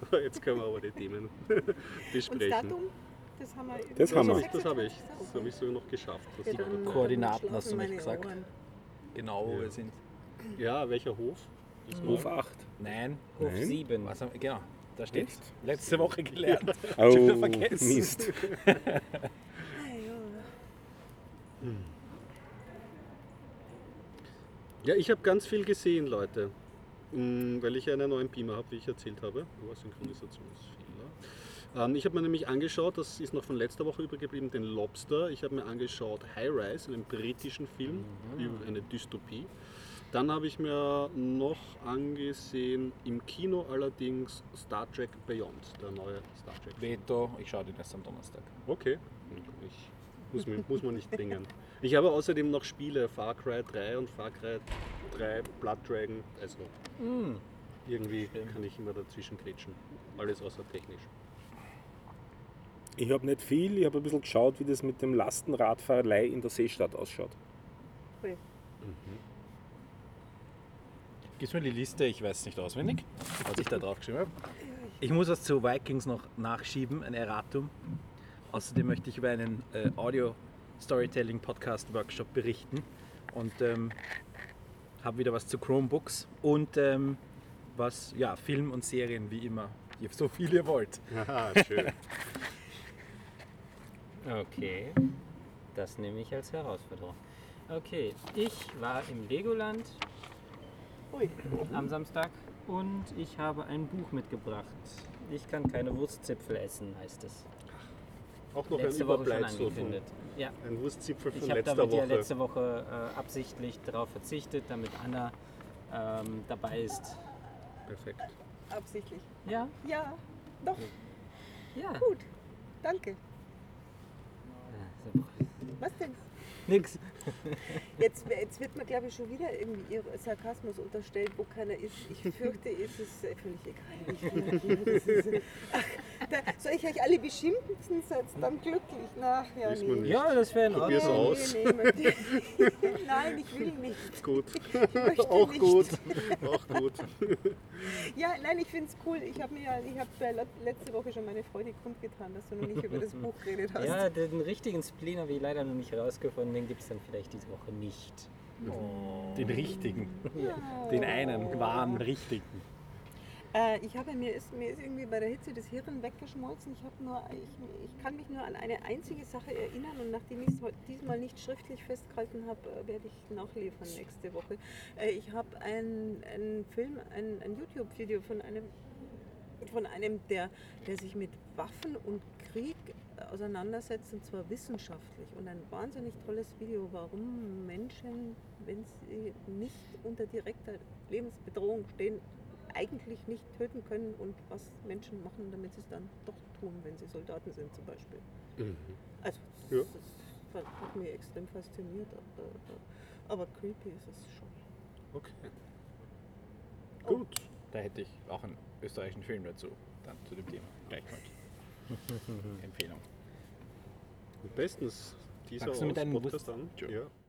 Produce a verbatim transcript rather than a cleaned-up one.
Jetzt können wir aber die Themen Und das besprechen. Datum, das haben wir. Das Das haben habe wir. ich, das habe ich. sechsundzwanzigsten Das habe ich so noch geschafft. Das Ja, siebte. dann- Koordinaten dann hast du nicht schlafen gesagt. meine Ohren. Genau, wo Ja. wir sind. Ja, welcher Hof? Hof acht. Nein, Hof Nein. sieben. was haben, genau, da steht Echt? letzte Woche gelernt. Oh, Schon wieder vergessen. Mist. Ah, ja. Ja, ich habe ganz viel gesehen, Leute. Mm, Weil ich ja einen neuen Beamer habe, wie ich erzählt habe. Oh, Synchronisationsfehler. Ähm, ich habe mir nämlich angeschaut, das ist noch von letzter Woche übergeblieben, den Lobster. Ich habe mir angeschaut High Rise, einen britischen Film über eine Dystopie. Dann habe ich mir noch angesehen, im Kino allerdings Star Trek Beyond, der neue Star Trek. Veto, ich schaue den erst am Donnerstag. Okay, ich muss, mich, muss man nicht bringen. Ich habe außerdem noch Spiele, Far Cry drei und Far Cry drei Blood Dragon, also Mm. irgendwie kann ich immer dazwischen grätschen. Alles außer technisch. Ich habe nicht viel, ich habe ein bisschen geschaut, wie das mit dem Lastenradfahrerlei in der Seestadt ausschaut. Ui. Gibst mir die Liste, ich weiß nicht auswendig, was ich da drauf geschrieben habe. Ich muss was zu Vikings noch nachschieben, ein Erratum. Außerdem möchte ich über einen äh, Audio-Storytelling-Podcast-Workshop berichten und ähm, habe wieder was zu Chromebooks und ähm, was, ja, Film und Serien wie immer. Ihr so viel ihr wollt. Haha, schön. Okay, das nehme ich als Herausforderung. Okay, ich war im Legoland Ui. am Samstag und ich habe ein Buch mitgebracht. Ich kann keine Wurstzipfel essen, heißt es. Auch noch Letzte ein Woche schon Überbleibsel von angekündigt. Ja, ein Wurstzipfel von ich habe letzter damit ja Woche. letzte Woche äh, absichtlich darauf verzichtet, damit Anna ähm, dabei ist. Perfekt. Absichtlich. Ja, Ja, doch, ja. gut. Danke. Äh, Was denn? Nix. Jetzt, jetzt wird mir, glaube ich, schon wieder irgendwie ihr Sarkasmus unterstellt, wo keiner ist. Ich fürchte, es ist äh, völlig egal. Ich fürchte, das ist, äh, ach, da, soll ich euch alle beschimpfen, seid dann glücklich? Na, ja, Wissen wir nee. nicht. Ja, das wäre in Probier's Ordnung. aus. Nee, nee, nee. Nein, ich will nicht. Gut. Ich möchte Auch nicht. gut. Auch gut. Ja, nein, ich finde es cool. Ich habe mir ja, ich habe äh, letzte Woche schon meine Freude kundgetan, dass du noch nicht über das Buch geredet hast. Ja, den richtigen Spleen habe ich leider noch nicht rausgefunden. Den gibt es dann vielleicht diese Woche nicht. Den richtigen. Ja. Den einen wahren richtigen. Äh, ich habe mir ist, mir ist irgendwie bei der Hitze das Hirn weggeschmolzen. Ich habe nur, ich, ich kann mich nur an eine einzige Sache erinnern und nachdem ich es diesmal nicht schriftlich festgehalten habe, äh, werde ich nachliefern nächste Woche. Äh, ich habe einen, einen Film, ein, ein YouTube-Video von einem von einem, der, der sich mit Waffen und Krieg auseinandersetzt, und zwar wissenschaftlich. Und ein wahnsinnig tolles Video, warum Menschen, wenn sie nicht unter direkter Lebensbedrohung stehen, eigentlich nicht töten können und was Menschen machen, damit sie es dann doch tun, wenn sie Soldaten sind zum Beispiel. Mhm. Also Ja. das hat mich extrem fasziniert, aber, aber creepy ist es schon. Okay. Gut. Da hätte ich auch einen österreichischen Film dazu, dann zu dem Thema. Gleich mal. Empfehlung. Bestens. Dieser Magst du mit deinem Podcast Wurst- an. Sure. Ja.